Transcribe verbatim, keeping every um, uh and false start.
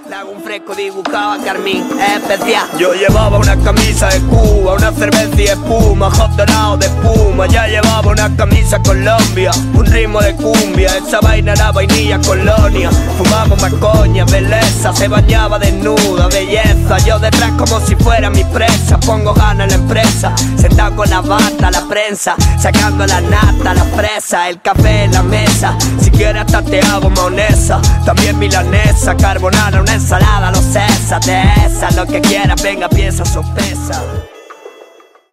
Le hago un fresco dibujado a Carmín, es especial. Yo llevaba una camisa de Cuba, una cerveza y espuma, hot dorado de espuma. Ya llevaba una camisa Colombia, un ritmo de cumbia. Esa vaina era vainilla colonia. Fumamos más coña, belleza. Se bañaba desnuda, belleza. Yo detrás como si fuera mi presa. Pongo ganas en la empresa, sentado con la bata, la prensa, sacando la nata, la fresa, el café en la mesa. Si quieres hasta te hago maonesa, también milanesa, carbonara, una ensalada, los César, de esa, lo que quieras, venga, piensa, sopesa.